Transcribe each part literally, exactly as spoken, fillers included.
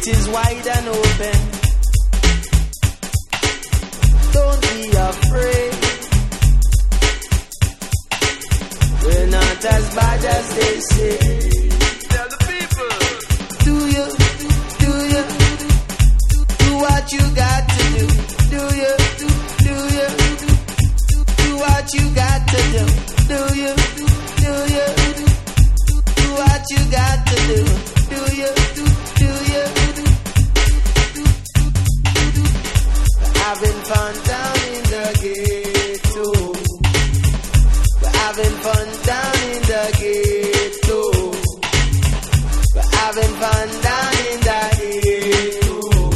is wide and open. Don't be afraid. We're not as bad as they say. Tell the people. Do you, do you, do what you got to do. Do you, do you, do what you got to do. Do you, do you, do what you got to do. Do you, do you, having fun down in the ghetto. We're having fun down in the ghetto. We're having fun down in the ghetto.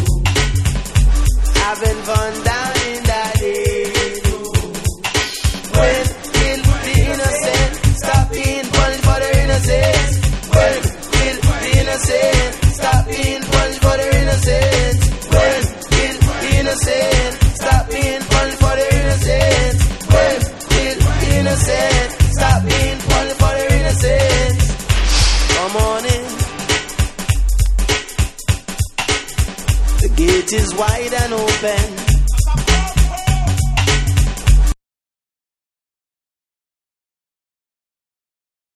Having fun down in the ghetto. When will the innocent stop being punished for their innocence? When will the innocent stop being punished for their innocence? When will the innocent stop being punished for their innocence? When will the innocent stop being punished for their innocence? Come on in. The gate is wide and open.